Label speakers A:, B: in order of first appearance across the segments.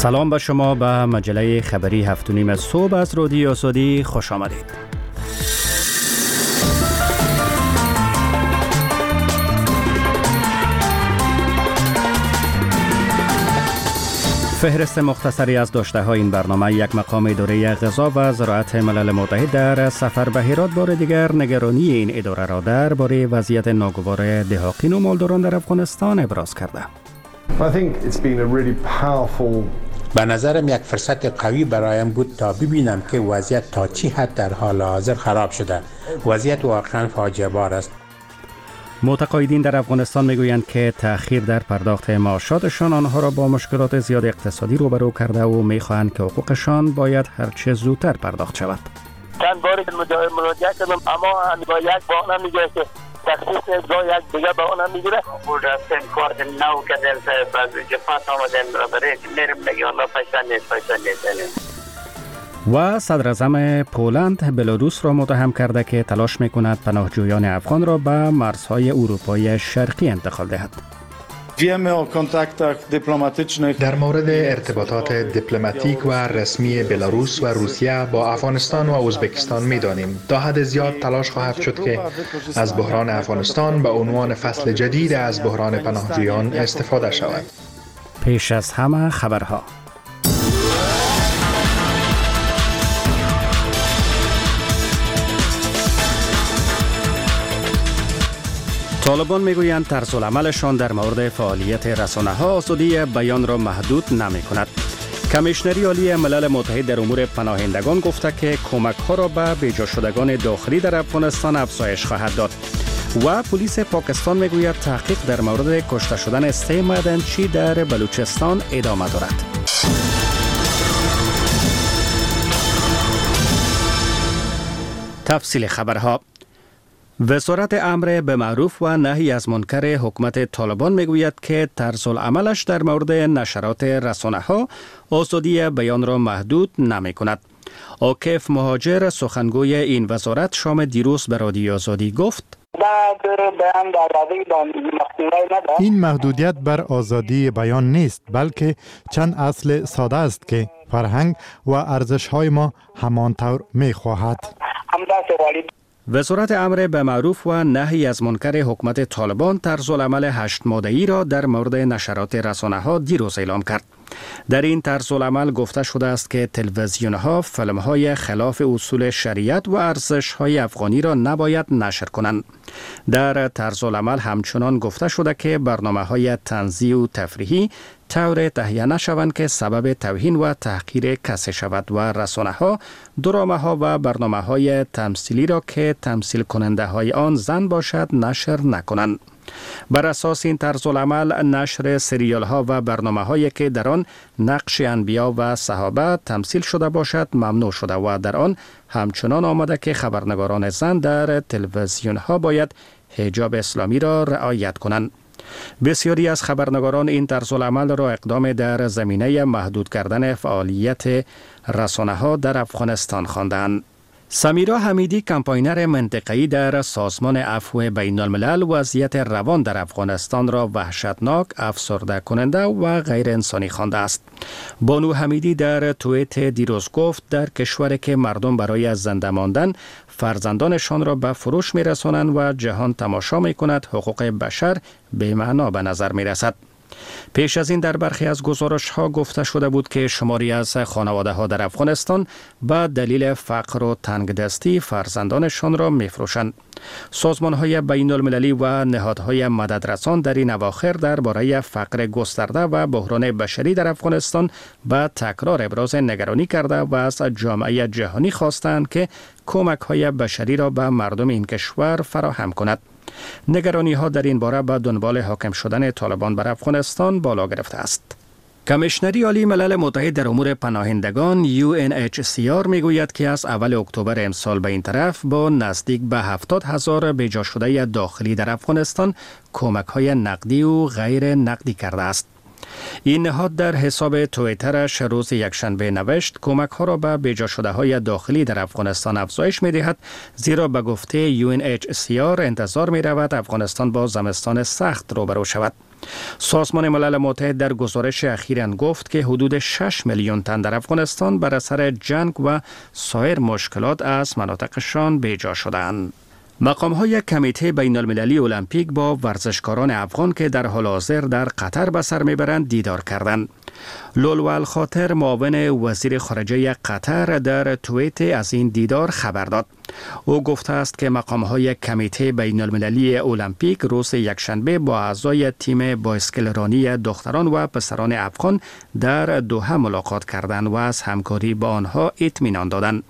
A: سلام به شما، به مجله خبری 7:30 صبح از رادیو آزادی خوش آمدید. فهرست مختصری از داشته‌های این برنامه: یک مقام اداره غذا و زراعت ملل متحد در سفر به هرات بار دیگر نگرانی این اداره را درباره وضعیت ناگوار دهقان و مالداران در افغانستان ابراز کرده.
B: به نظرم یک فرصت قوی برایم بود تا ببینم که وضعیت تا چی حد در حال حاضر خراب شده. وضعیت واقعا فاجعه بار است.
A: متقاعدین در افغانستان میگویند که تأخیر در پرداخت معاشاتشان آنها را با مشکلات زیاد اقتصادی روبرو کرده و میخواهند که حقوقشان باید هرچه زودتر پرداخت شود.
C: چند باری مراجعه کردم اما با یک بهانه میگه که تخصیص با یک دیگه بهانه میگیره. بود رفتن کار نو کردن بعد جفات آمدن را برای میرم نگه الله پیسه نیست.
A: و صدر اعظم پولند بلاروس را متهم کرده که تلاش میکند پناهجویان افغان را به مرزهای اروپای شرقی انتقال دهد.
D: در مورد ارتباطات دیپلماتیک و رسمی بلاروس و روسیه با افغانستان و ازبکستان می‌دانیم تا حد زیاد تلاش خواهد شد که از بحران افغانستان به عنوان فصل جدید از بحران پناهجویان استفاده شود.
A: پیش از همه خبرها. طالبان میگویند طرزالعملشان در مورد فعالیت رسانه‌ها آزادی بیان را محدود نمی‌کند. کمیشنری عالی ملل متحد در امور پناهندگان گفته که کمک‌ها را به بیجا شدگان داخلی در افغانستان افزایش خواهد داد. و پلیس پاکستان میگوید تحقیق در مورد کشته شدن 3 معدنچی در بلوچستان ادامه دارد. تفصیل خبرها. وزارت امر به معروف و نهی از منکر حکومت طالبان میگوید که طرزالعملش در مورد نشرات رسانه‌ها آزادی بیان را محدود نمی‌کند. عاکف مهاجر سخنگوی این وزارت شام دیروز به رادیو آزادی گفت:
E: این محدودیت بر آزادی بیان نیست، بلکه چند اصل ساده است که فرهنگ و ارزش‌های ما همانطور می‌خواهد.
A: وزارت امر به معروف و نهی از منکر حکومت طالبان طرزالعمل 8 ماده‌ای را در مورد نشرات رسانه‌ها دیروز اعلام کرد. در این طرزالعمل گفته شده است که تلویزیون‌ها فیلم‌های خلاف اصول شریعت و ارزش‌های افغانی را نباید نشر کنند. در طرزالعمل همچنان گفته شده که برنامه‌های طنزی و تفریحی طور تهیه نشوند که سبب توهین و تحقیر کسی شود و رسانه‌ها درامه‌ها و برنامه‌های تمثیلی را که تمثیل کننده های آن زن باشد نشر نکنند. بر اساس این طرزالعمل نشر سریال ها و برنامه هایی که در آن نقش انبیا و صحابه تمثیل شده باشد ممنوع شده و در آن همچنان آمده که خبرنگاران زن در تلویزیون ها باید حجاب اسلامی را رعایت کنند. بسیاری از خبرنگاران این طرزالعمل را اقدام در زمینه محدود کردن فعالیت رسانه ها در افغانستان خواندند. سمیرا حمیدی، کمپاینر منطقه‌ای در سازمان عفو بین الملل، وضعیت روان در افغانستان را وحشتناک، افسرده کننده و غیر انسانی خوانده است. بانو حمیدی در توییت دیروز گفت در کشوری که مردم برای از زنده ماندن فرزندانشان را به فروش می‌رسانند و جهان تماشا می‌کند، حقوق بشر بی‌معنا به نظر می‌رسد. پیش از این در برخی از گزارش‌ها گفته شده بود که شماری از خانواده‌ها در افغانستان به دلیل فقر و تنگدستی فرزندانشان را می‌فروشند. سازمان‌های بین‌المللی و نهادهای مددرسان در این اواخر درباره فقر گسترده و بحران بشری در افغانستان به تکرار ابراز نگرانی کرده و از جامعه جهانی خواستند که کمک‌های بشری را به مردم این کشور فراهم کند. نگرانی ها در این باره به دنبال حاکم شدن طالبان بر افغانستان بالا گرفته است. کمیشنری عالی ملل متحد در امور پناهندگان UNHCR میگوید که از اول اکتبر امسال به این طرف با نزدیک به 70,000 بیجا شده داخلی در افغانستان کمک های نقدی و غیر نقدی کرده است. این نهاد در حساب توییترش روز یکشنبه نوشت کمک ها را به بیجا شده های داخلی در افغانستان افزایش می دهد، زیرا به گفته UNHCR انتظار می رود افغانستان با زمستان سخت روبرو شود. سازمان ملل متحد در گزارش اخیراً گفت که حدود 6 میلیون تن در افغانستان بر اثر جنگ و سایر مشکلات از مناطقشان بیجا شدند. مقام‌های کمیته بین المللی المپیک با ورزشکاران افغان که در حال حاضر در قطر به سر میبرند دیدار کردند. لولو الخاطر معاون وزیر خارجه قطر در توییت از این دیدار خبر داد. او گفته است که مقام‌های کمیته بین المللی المپیک روز یکشنبه با اعضای تیم بایسکلرانی دختران و پسران افغان در دوحه ملاقات کردند و از همکاری با آنها اطمینان دادند.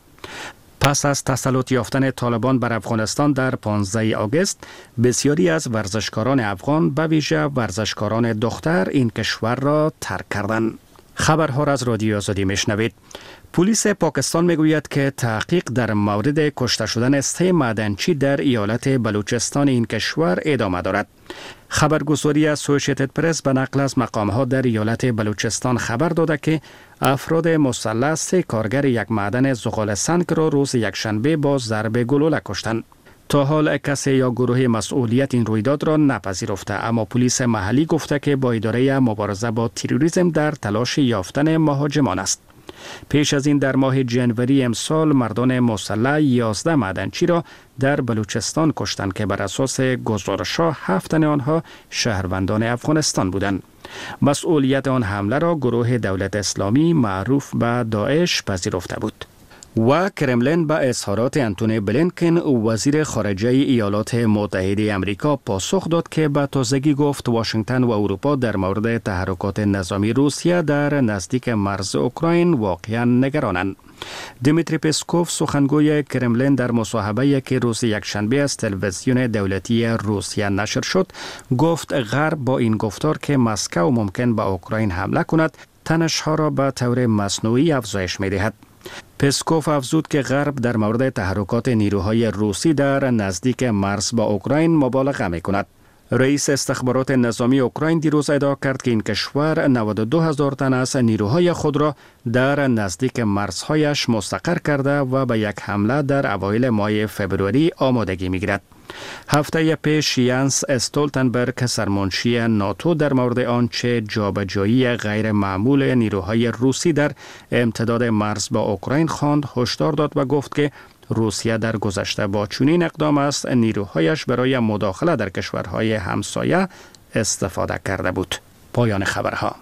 A: پس از تسلط یافتن طالبان بر افغانستان در 15 آگوست، بسیاری از ورزشکاران افغان به ویژه ورزشکاران دختر این کشور را ترک کردند. خبرها را از رادیو آزادی میشنوید. پلیس پاکستان میگوید که تحقیق در مورد کشته شدن 3 معدنچی در ایالت بلوچستان این کشور ادامه دارد. خبرگزاری اسوسییتد پرس به نقل از مقام‌ها در ایالت بلوچستان خبر داده که افراد مسلح 3 کارگر یک معدن زغال سنگ را روز یکشنبه با ضرب گلوله کشتند. تا حال کسی یا گروه مسئولیت این رویداد را نپذیرفته، اما پلیس محلی گفته که با اداره مبارزه با تروریسم در تلاش یافتن مهاجمان است. پیش از این در ماه جنوری امسال مردان مسلح 11 معدنچی را در بلوچستان کشتند که بر اساس گزارش‌ها 7 تن آنها شهروندان افغانستان بودند. مسئولیت آن حمله را گروه دولت اسلامی معروف به داعش پذیرفته بود. و کرملین به اظهارات انتونی بلینکن وزیر خارجه ایالات متحده آمریکا پاسخ داد که به تازگی گفت واشنگتن و اروپا در مورد تحرکات نظامی روسیه در نزدیک مرز اوکراین واقعا نگرانند. دیمیتری پسکوف سخنگوی کرملین در مصاحبه‌ای که روز یکشنبه از تلویزیون دولتی روسیه نشر شد گفت غرب با این گفتار که مسکو ممکن به اوکراین حمله کند تنش‌ها را به طور مصنوعی افزایش می‌دهد. پسکوف افزود که غرب در مورد تحرکات نیروهای روسی در نزدیک مرز با اوکراین مبالغه می‌کند. رئیس استخبارات نظامی اوکراین دیروز ادعا کرد که این کشور 92,000 تن از نیروهای خود را در نزدیک مرزهایش مستقر کرده و به یک حمله در اوایل ماه فبروری آمادگی می‌گیرد. هفته پیش یانس استولتنبرگ سرمنشی ناتو در مورد آنچه جابجایی غیر معمول نیروهای روسی در امتداد مرز با اوکراین خواند هشدار داد و گفت که روسیه در گذشته با چنین اقدام از نیروهایش برای مداخله در کشورهای همسایه استفاده کرده بود. پایان خبرها.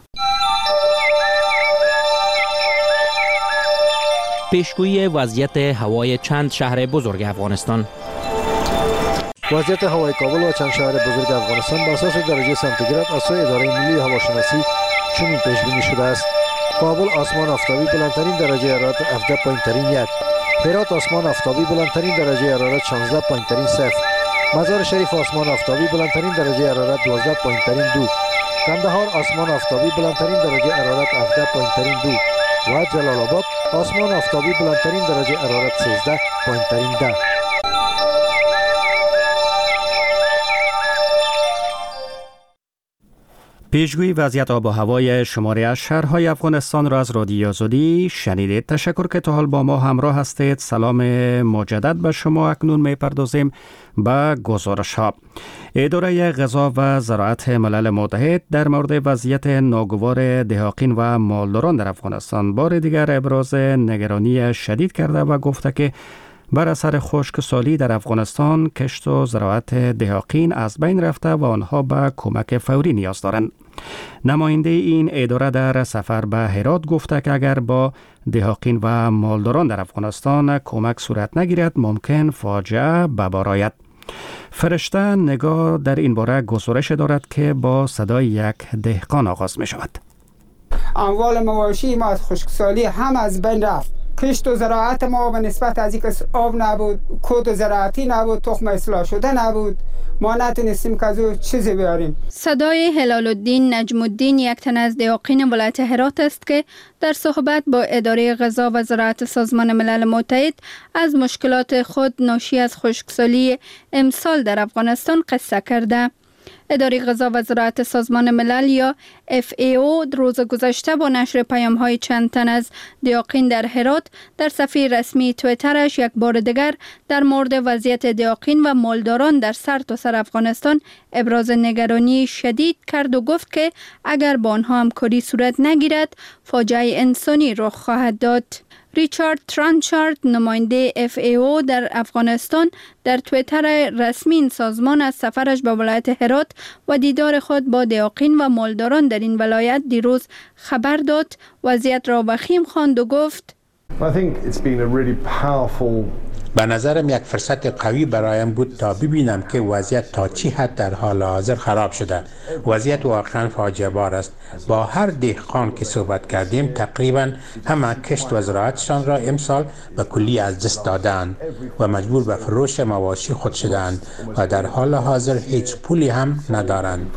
F: پیشگویی وضعیت هوای چند شهر بزرگ افغانستان.
G: وضعیت هوای کابل و چند شهر بزرگ افغانستان بر اساس درجه سانتیگراد از سوی اداره ملی هواشناسی چنین پیش بینی شده است: کابل آسمان آفتابی بلندترین درجه حرارت 17 پایین‌ترین 1، هرات آسمان آفتابی بلندترین درجه حرارت 16 پایین‌ترین 0، مزار شریف آسمان آفتابی بلندترین درجه حرارت 12 پایین‌ترین 2، کندهار آسمان آفتابی بلندترین درجه حرارت 17 پایین‌ترین 2 و جلال آباد آسمان آفتابی بلندترین درجه حرارت 13 پایین‌ترین 10.
A: پیشگویی وضعیت آب و هوای شماری از شهرهای افغانستان را از رادیو آزادی شنیدید. تشکر که تا حال با ما همراه هستید. سلام مجدد به شما. اکنون می‌پردازیم به گزارش ها. اداره غذا و زراعت ملل متحد در مورد وضعیت ناگوار دهقان و مالداران در افغانستان بار دیگر ابراز نگرانی شدید کرده و گفته که بر اثر خشکسالی در افغانستان کشت و زراعت دهقان از بین رفته و آنها به کمک فوری نیاز دارند. نماینده این اداره در سفر به هرات گفته که اگر با دهقان و مالداران در افغانستان کمک صورت نگیرد ممکن فاجعه به بار آید. فرشته نگاه در این باره گزارش دارد که با صدای یک دهقان آغاز می شود.
H: اموال مواشی ما از خشکسالی هم از بین رفت. کشت و زراعت ما به نسبت از اینکه آب نبود، کود زراعتی نبود، تخم اصلاح شده نبود، ما نتونستیم که از او چیزی بیاریم.
I: صدای هلال الدین نجم الدین یک تن از دهقان ولایت هرات است که در صحبت با اداره غذا و زراعت سازمان ملل متحد از مشکلات خود ناشی از خشکسالی امسال در افغانستان قصه کرده. اداره غذا و زراعت سازمان ملل یا FAO روز گذشته با نشر پیام‌های چند تن از دیاقین در هرات در صفحه رسمی توییترش یک بار دیگر در مورد وضعیت دیاقین و مالداران در سرتاسر افغانستان ابراز نگرانی شدید کرد و گفت که اگر با آنها همکاری صورت نگیرد فاجعه انسانی رخ خواهد داد. ریچارد ترانچارد نماینده FAO در افغانستان در توییتر رسمی این سازمان از سفرش به ولایت هرات و دیدار خود با دیاقین و مالداران در این ولایت دیروز خبر داد، وضعیت را وخیم خواند و گفت
B: به نظرم یک فرصت قوی برایم بود تا ببینم که وضعیت تا چی حد در حال حاضر خراب شده. وضعیت واقعا فاجعه بار است. با هر دهقان که صحبت کردیم تقریبا همه کشت و زراعتشان را امسال به کلی از دست دادند و مجبور به فروش مواشی خود شدند و در حال حاضر هیچ پولی هم ندارند.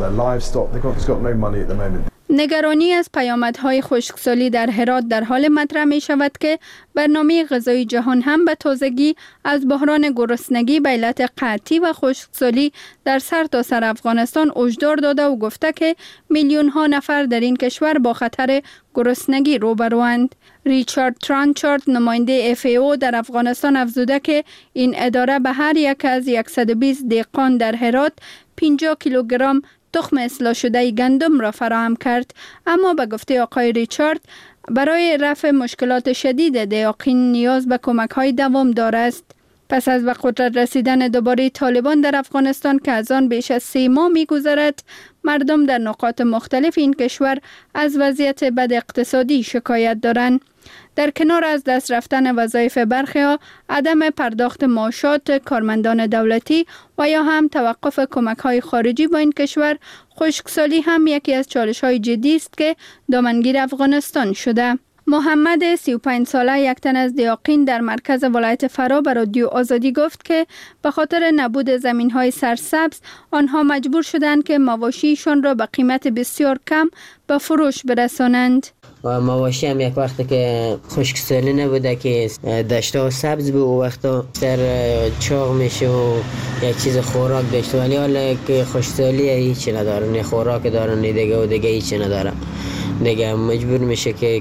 I: نگرانی از پیامدهای خشکسالی در هرات در حال مطرح می شود که برنامه غذایی جهان هم به تازگی از بحران گرسنگی به علت قحطی و خشکسالی در سرتاسر افغانستان هشدار داده و گفته که میلیون ها نفر در این کشور با خطر گرسنگی روبروند. ریچارد ترانچارد نماینده FAO در افغانستان افزوده که این اداره به هر یک از 120 دهقان در هرات 50 کیلوگرم تخم اصلاح شده گندم را فراهم کرد، اما به گفته آقای ریچارد برای رفع مشکلات شدید دیاقین نیاز به کمک‌های دوامدار است. پس از به قدرت رسیدن دوباره طالبان در افغانستان که از آن بیش از 3 ماه می‌گذرد، مردم در نقاط مختلف این کشور از وضعیت بد اقتصادی شکایت دارند. در کنار از دست رفتن وظایف برخی‌ها، عدم پرداخت معاشات کارمندان دولتی و یا هم توقف کمک‌های خارجی با این کشور، خشکسالی هم یکی از چالش‌های جدی است که دامنگیر افغانستان شده. محمد 35 ساله یک تن از دیاقین در مرکز ولایت فرا به رادیو آزادی گفت که به خاطر نبود زمین‌های سرسبز آنها مجبور شدند که مواشیشان را به قیمت بسیار کم به فروش برسانند.
J: و مواشی هم یک وقت که خشکسالی نبوده که دشتا سبز بود و وقتا سر چاق میشه و یک چیز خوراک داشته، ولی حالا که خشکسالی هیچی نداره، نه خوراک داره نه دیگه و دیگه هیچی نداره دیگه، مجبور میشه که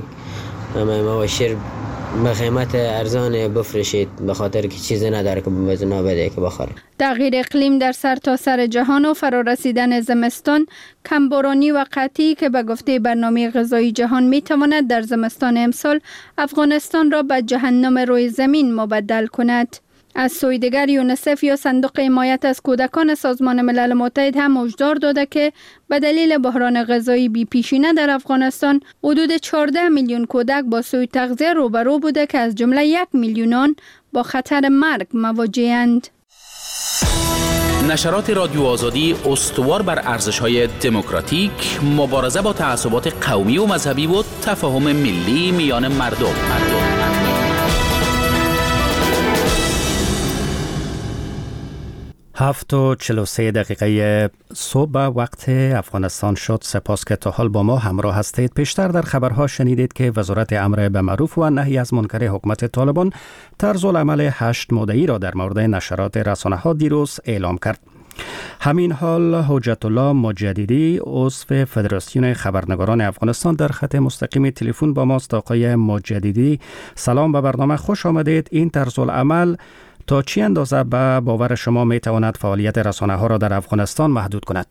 J: مواشی به قیمت ارزان بفروشید به خاطر که چیزی نداره که بزنا بده که بخوره.
I: تغییر اقلیم در سرتاسر جهان و فرارسیدن زمستان، کمبارانی و قحطی که به گفته برنامه غذایی جهان میتواند در زمستان امسال افغانستان را به جهنم روی زمین مبدل کند. از سوی دیگر یونیسف یا صندوق حمایت از کودکان سازمان ملل متحد هم هشدار داده که به دلیل بحران غذایی بی‌پیشینه در افغانستان حدود 14 میلیون کودک با سوء تغذیه روبرو بوده که از جمله 1 میلیون با خطر مرگ مواجه‌اند.
F: نشرات رادیو آزادی استوار بر ارزش‌های دموکراتیک، مبارزه با تعصبات قومی و مذهبی و تفاهم ملی میان مردم.
A: 7:43 صبح وقت افغانستان شد. سپاس که تا حال با ما همراه هستید. پیشتر در خبرها شنیدید که وزارت امر به معروف و نهی از منکر حکومت طالبان طرز العمل 8 ماده‌ای را در مورد نشرات رسانه‌ها دیروز اعلام کرد. همین حال حجت الله مجددی عضو فدراسیون خبرنگاران افغانستان در خط مستقیم تلفن با ماست. آقای مجددی سلام، به برنامه خوش آمدید. این طرز العمل تا چی اندازه به باور شما می تواند فعالیت رسانه ها را در افغانستان محدود کند؟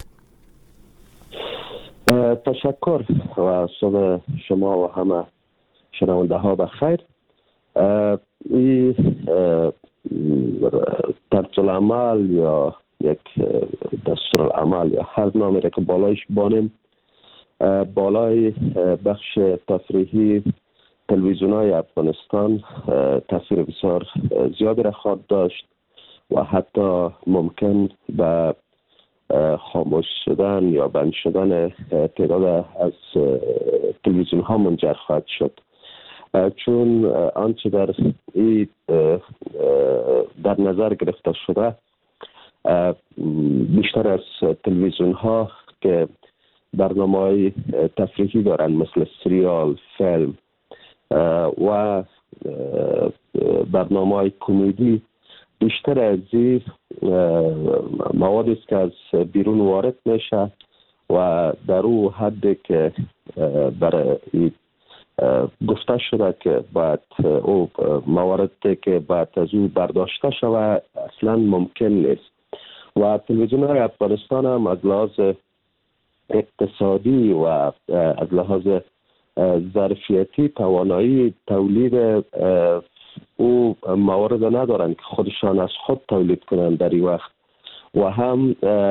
K: تشکر و صبح شما و همه شنونده ها بخیر. این طرز العمل یا یک دستور العمل یا هر نامی را که بالایش بانیم، بالای بخش تفریحی تلویزیون‌های افغانستان تاثیر بسیار زیادی را خواهد داشت و حتی ممکن به خاموش شدن یا بند شدن تعداد از تلویزیون‌ها منجر خواهد شد، چون آنچه در نظر گرفته شده بیشتر از تلویزیون‌ها که برنامه‌های تفریحی دارند مثل سریال، فیلم و برنامه‌های کمدی بیشتر از این مواد است که از بیرون وارد میشه و در او حدی که برای گفته شده که باید او مواردی که باید از او برداشته شود اصلا ممکن نیست و تلویزیون های افغانستان هم از لحاظ اقتصادی و از لحاظ ظرفیتی توانایی تولید او موارد ندارند که خودشان از خود تولید کنند در این وقت و هم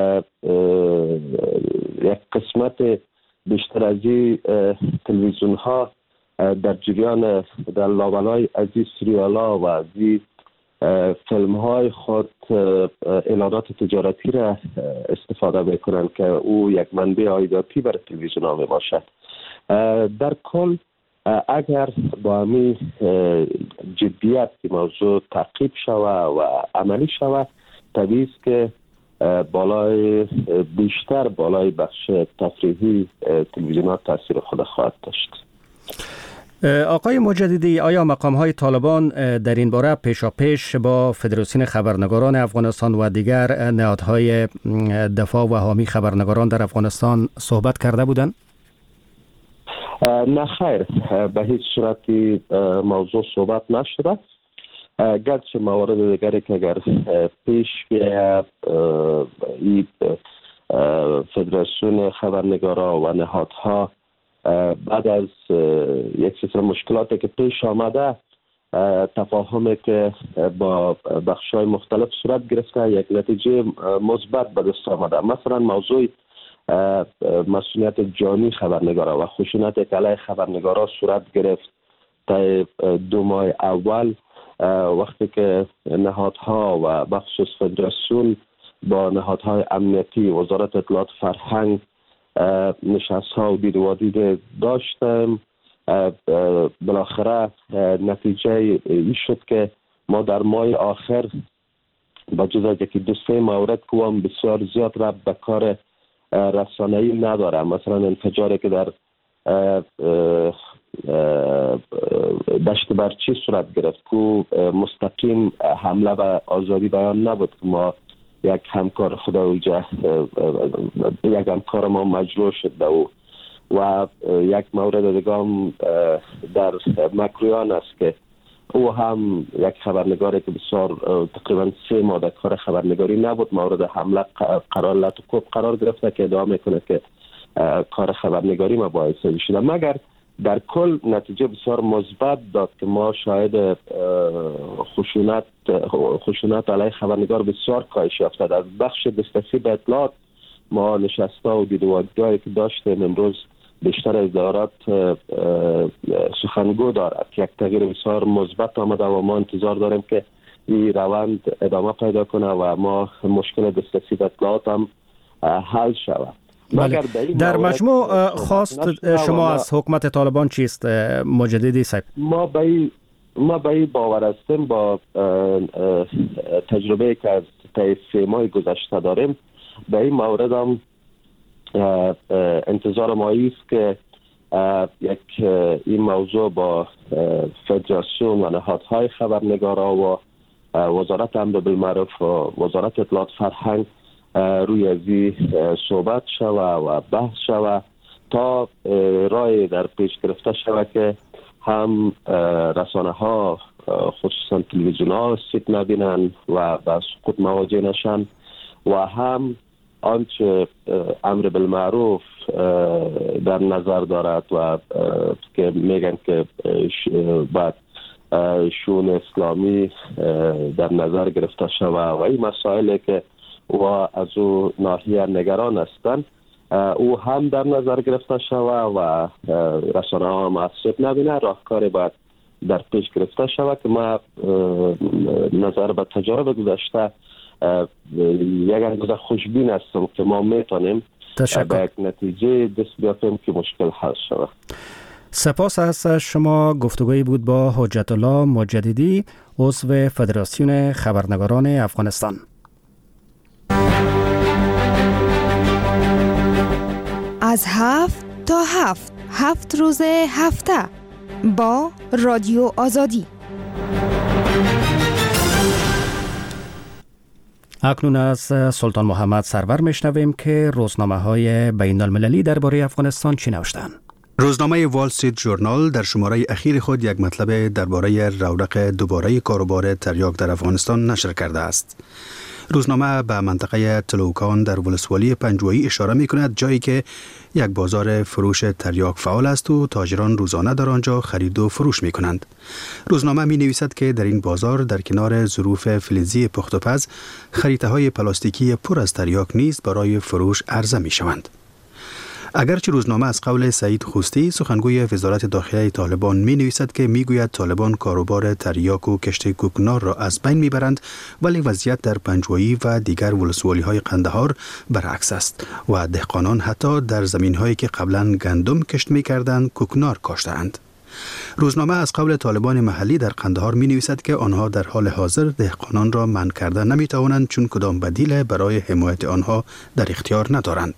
K: یک قسمت بیشتر از این تلویزیون ها در جریان در لابلای از این سریال ها و از این فیلم های خود اعلانات تجارتی را استفاده میکنند که او یک منبع عایداتی برای تلویزیون ها می باشد. در کل اگر با همین جدیت که موضوع تعقیب شود و عملی شود طبیعی است که بالای بخش تفریحی تلویزیون ها تاثیر خود خواهد داشت.
A: آقای مجددی، آیا مقام‌های طالبان در این باره پیشاپیش با فدراسیون خبرنگاران افغانستان و دیگر نهادهای دفاع و حامی خبرنگاران در افغانستان صحبت کرده بودند؟
K: نه خیر، به هیچ صورتی موضوع صحبت نشده. گرچه موارد دیگری که اگر پیش بیاید فدراسیون خبرنگاران و نهادها بعد از یک سلسله مشکلاتی که پیش آمده تفاهمی که با بخش‌های مختلف صورت گرفته یک نتیجه مثبت به دست آمده. مثلا موضوع مسئولیت جانی خبرنگاران و خشونت که علیه خبرنگاران صورت گرفت تا 2 ماه اول وقتی که نهادها و بخصوص فدراسیون با نهادهای امنیتی وزارت اطلاعات فرهنگ نشست‌ها و دید و دید داشتم، بالاخره نتیجه این شد که ما در ماه آخر با جز از یکی 2-3 مورد که هم بسیار زیاد ربط به کار رسانه‌ای نداره، مثلا انفجاری که در دشت برچی صورت گرفت که مستقیم حمله به آزادی بیان نبود که ما یک همکار یک همکار ما مجروح شد به او و یک مورد دیگه هم در مکرویان است که او هم یک خبرنگاری که بسیار تقریبا 3 ماه در کار خبرنگاری نبود مورد حمله قرار گرفته که ادعا میکنه که کار خبرنگاری ما باعث شده. مگر در کل نتیجه بسیار مثبت داد که ما شاهد خشونت علیه خبرنگار بسیار کاهش یافته. در بخش دسترسی به اطلاعات ما نشسته و دیدوادگاهی که داشتیم امروز بیشتر از دارات سخنگو دارد، یک تغییر بسیار مثبت آمده و ما انتظار داریم که این روند ادامه پیدا کنه و ما مشکل دسترسی به اطلاعات هم حل شود.
A: بله. در مجموع خواست شما از حکومت طالبان چیست مجددی صاحب؟
K: ما به این باور هستیم با تجربه که از 3 ماه گذشته داریم به این مورد هم انتظار ما است که این موضوع با فدراسیون و نهادهای خبرنگاران و وزارت امر بالمعروف و وزارت اطلاعات فرهنگ روی ازی صحبت شود و بحث شود تا رای در پیش گرفته شود که هم رسانه ها خصوصا تلویزیون ها سیت نبینن و به سقوط مواجه نشن و هم آنچه امر بالمعروف در نظر دارد و که میگن که بعد شؤون اسلامی در نظر گرفته شود و این مسائلی که و از او ناحیه نگران هستند او هم در نظر گرفته شود و رسانه ها معصب نبینه. راهکاری باید در پیش گرفته شود که ما نظر به تجارب گذشته یک اندازه خوشبین هستم که ما میتونیم به یک نتیجه دست بیافیم که مشکل حل شود.
A: سپاس از شما. گفتگویی بود با حجت الله مجددی، عضو فدراسیون خبرنگاران افغانستان.
L: از 7 تا 7 روز هفته با رادیو آزادی.
A: اکنون از سلطان محمد سرور میشنویم که روزنامه‌های بین المللی درباره افغانستان چی نوشتند.
M: روزنامه وال استریت ژورنال در شماره اخیر خود یک مطلب درباره رونق دوباره کاروبار تریاک در افغانستان نشر کرده است. روزنامه به منطقه تلوکان در ولسوالی پنجوایی اشاره می کند، جایی که یک بازار فروش تریاک فعال است و تاجران روزانه در آنجا خرید و فروش می کنند. روزنامه می نویسد که در این بازار در کنار ظروف فلزی پخت و پز، خریطه های پلاستیکی پر از تریاک نیز برای فروش عرضه می شوند. اگرچه روزنامه از قول سعید خوستی، سخنگوی وزارت داخلی طالبان، می نویسد که می گوید طالبان کاروبار تریاک و کشت کوکنار را از بین می برند، ولی وضعیت در پنجوایی و دیگر ولسوالی های قندهار برعکس است و دهقانان حتی در زمین هایی که قبلا گندم کشت می کردند کوکنار کاشتند. روزنامه از قول طالبان محلی در قندهار می نویسد که آنها در حال حاضر دهقانان را منع کرده نمی توانند، چون کدام بدیل برای حمایت آنها در اختیار ندارند.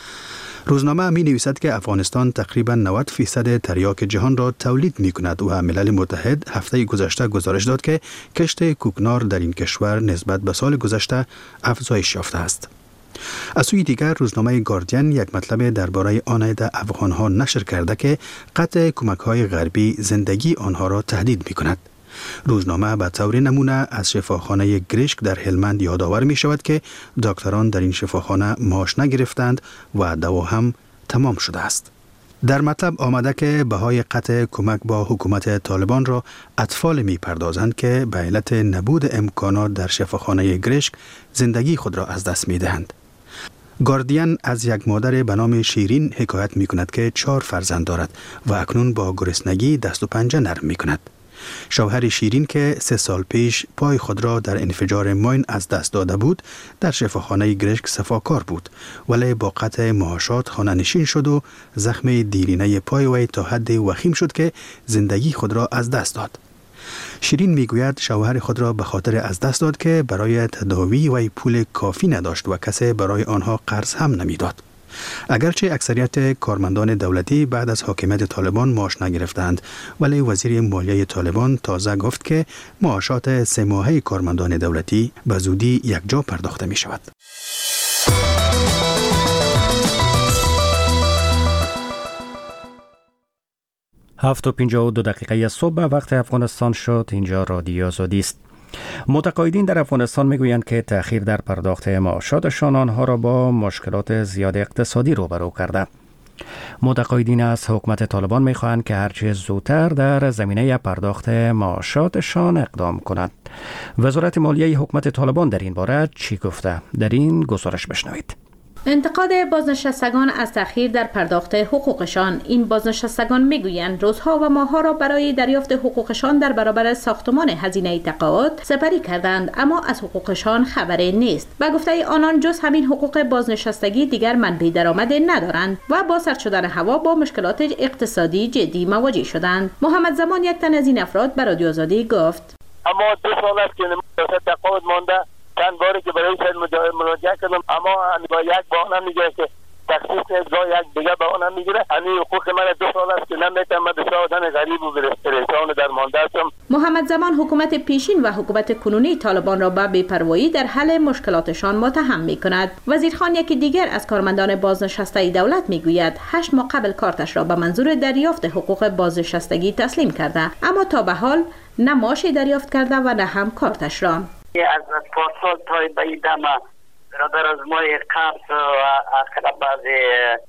M: روزنامه می نویسد که افغانستان تقریباً 90% تریاک جهان را تولید می کند و ملل متحد هفته گذشته گزارش داد که کشت کوکنار در این کشور نسبت به سال گذشته افزایش یافته است. از سوی دیگر روزنامه گاردین یک مطلب درباره آنایده افغانها نشر کرده که قطع کمک‌های غربی زندگی آنها را تهدید می کند. روزنامه به طور نمونه از شفاخانه گرشک در هلمند یادآور می شود که دکتران در این شفاخانه معاش نگرفتند و دوا هم تمام شده است. در مطلب آمده که بهای قطع کمک با حکومت طالبان را اطفال می پردازند که به علت نبود امکانات در شفاخانه گرشک زندگی خود را از دست می دهند. گاردین از یک مادر به نام شیرین حکایت می کند که 4 فرزند دارد و اکنون با گرسنگی دست و پنجه نرم می کند. شوهر شیرین که 3 سال پیش پای خود را در انفجار ماین از دست داده بود، در شفاخانه گرشک صفاکار بود، ولی با قطع معاشات خانه نشین شد و زخم دیرینه پای وی تا حد وخیم شد که زندگی خود را از دست داد. شیرین میگوید شوهر خود را به خاطر از دست داد که برای تداوی وی پول کافی نداشت و کسی برای آنها قرض هم نمیداد. اگرچه اکثریت کارمندان دولتی بعد از حاکمیت طالبان معاش نگرفتند، ولی وزیر مالیه طالبان تازه گفت که معاشات 3 ماهه کارمندان دولتی به زودی یکجا پرداخته می شود.
A: 7:52 صبح وقت افغانستان شد. اینجا رادیو آزادی است. متقاعدین در افغانستان میگویند که تأخیر در پرداخت معاشاتشان آنها را با مشکلات زیاد اقتصادی روبرو کرده. متقاعدین از حکومت طالبان میخواهند که هرچه زودتر در زمینه پرداخت معاشاتشان اقدام کند. وزارت مالیه حکومت طالبان در این باره چی گفته؟ در این گزارش بشنوید.
N: انتقاد بازنشستگان از تأخیر در پرداخت حقوقشان. این بازنشستگان میگویند روزها و ماهها را برای دریافت حقوقشان در برابر ساختمان هزینه تقاعد سپری کردند، اما از حقوقشان خبری نیست. و گفته آنان جز همین حقوق بازنشستگی دیگر منبع درآمد ندارند و با سرد شدن هوا با مشکلات اقتصادی جدی مواجه شدند. محمد زمان یک تن از این افراد به رادیو آزادی گفت:
C: اما 2 سال است که تقاعد مانده. چند باری که برای مراجعه کردم، اما با یک بهانه میگه که تخصیص اجرا یک دیگه بهانه میگیره. همین حقوق من 2 سال است که نمیتونم بسیار آدم غریب و پریشان در مانده هستم.
N: محمد زمان حکومت پیشین و حکومت کنونی طالبان را به بی‌پروایی در حل مشکلاتشان متهم میکند. وزیرخان یکی دیگر از کارمندان بازنشسته دولت میگوید 8 ماه قبل کارتش را به منظور دریافت حقوق بازنشستگی تسلیم کرده، اما تا به حال نه معاشی دریافت کرده و نه هم کارتش را.
C: از پارسال تا به این دم برادر از ما قبض و اخلا بعضی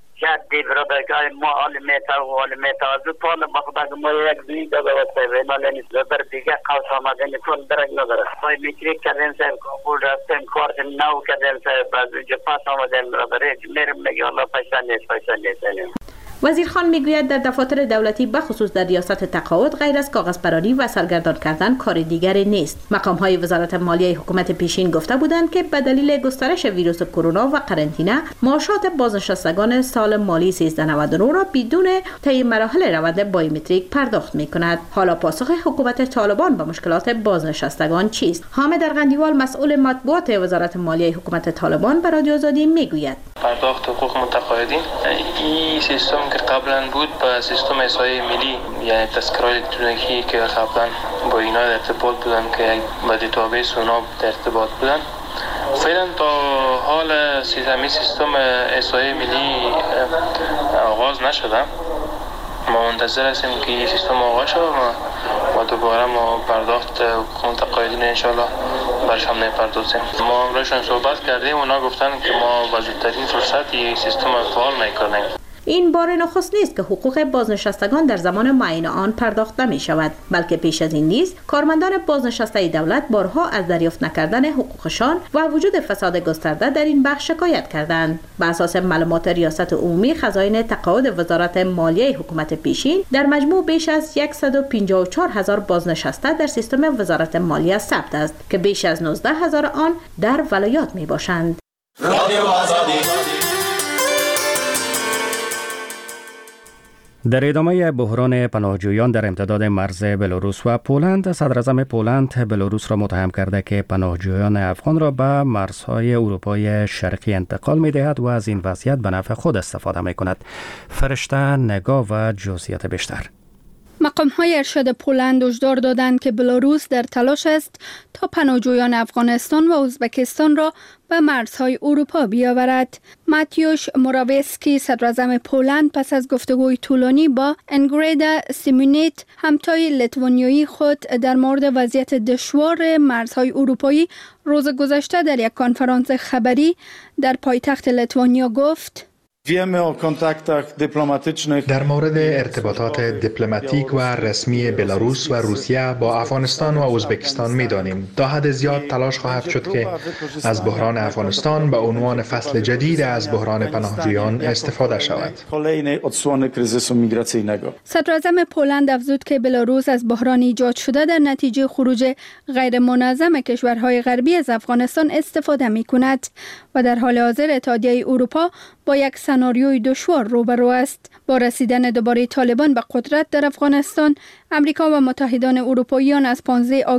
C: جدی برادرگاه ما آلمیتا و آلمیتا از او پال بخدا ما یک دوی داده و سیوه نالی برادر دیگه قوس آمده نیتون درک نداره. پای میتریک کردن سیب کابول رفتن کارت نو کردن سیب از اونجا پاس آمدن برادر میرم نگه الله پیسه نیست.
N: وزیرخان میگوید در دفاتر دولتی بخصوص در ریاست تقاعد غیر از کاغذپرانی و سرگردان کردن کار دیگری نیست. مقام‌های وزارت مالیه حکومت پیشین گفته بودند که به دلیل گسترش ویروس کرونا و قرنطینه معاشات بازنشستگان سال مالی 1399 را بدون طی مراحل روند بایومتریک پرداخت می‌کند. حالا پاسخ حکومت طالبان به مشکلات بازنشستگان چیست؟ حامد ارغندیوال مسئول مطبوعات وزارت مالیه حکومت طالبان به رادیو آزادی میگوید:
O: پرداخت حقوق متقاعدین این سیستم که قبلا بود با سیستم احصایی ملی، یعنی تذکره الکترونیکی که قبلا با اینا در ارتباط بودن که با دیتابیس اونا در ارتباط بودن، فعلا تا حال سیستم احصایی ملی آغاز نشده. ما منتظر هستیم که این سیستم آغاز شد و دوباره ما پرداخت حکومت قایدین انشالله برش هم نپردازیم. ما امروزشان صحبت کردیم، اونا گفتن که ما با زودترین فرصت این سیستم فعال میکنیم.
N: این بار نخست نیست که حقوق بازنشستگان در زمان معین آن پرداخت نمی شود، بلکه پیش از این نیز کارمندان بازنشسته دولت بارها از دریافت نکردن حقوقشان و وجود فساد گسترده در این بخش شکایت کردند. بر اساس معلومات ریاست عمومی خزاین تقاعد وزارت مالیه حکومت پیشین، در مجموع بیش از 154,000 بازنشسته در سیستم وزارت مالیه ثبت است که بیش از 19,000 آن در ولایات می باشند.
A: در ادامه بحران پناهجویان در امتداد مرز بلاروس و پولند، صدراعظم پولند بلاروس را متهم کرده که پناهجویان افغان را به مرزهای اروپای شرقی انتقال می‌دهد و از این وضعیت به نفع خود استفاده می‌کند. فرشته نگاه و جزئیات بیشتر.
I: مقام‌های ارشد پولند هشدار دادند که بلاروس در تلاش است تا پناهجویان افغانستان و ازبکستان را به مرزهای اروپا بیاورد. ماتیوش موراویسکی، صدراعظم پولند، پس از گفتگوی طولانی با انگریدا سیمونیت، همتای لیتوانیایی خود، در مورد وضعیت دشوار مرزهای اروپایی روز گذشته در یک کنفرانس خبری در پایتخت لیتوانیا گفت:
D: در مورد ارتباطات دیپلماتیک و رسمی بلاروس و روسیه با افغانستان و ازبکستان می‌دانیم. تا حد زیاد تلاش خواهد شد که از بحران افغانستان به عنوان فصل جدید از بحران پناهجویان استفاده شود.
I: صدراعظم پولند افزود که بلاروس از بحران ایجاد شده در نتیجه خروج غیر منظم کشورهای غربی از افغانستان استفاده می‌کند و در حال حاضر اتحادیه اروپا با یک سناریوی دشوار روبرو است. با رسیدن دوباره طالبان به قدرت در افغانستان، امریکا و متحدان اروپاییان از 15